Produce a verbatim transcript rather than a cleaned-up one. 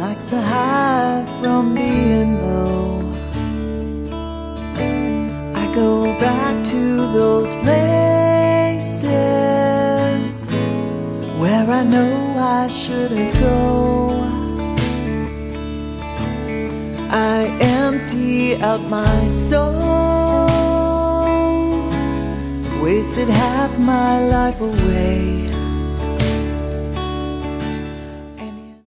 likes a high from being low. I go back to those places where I know I shouldn't go. I empty out my soul, wasted half my life away.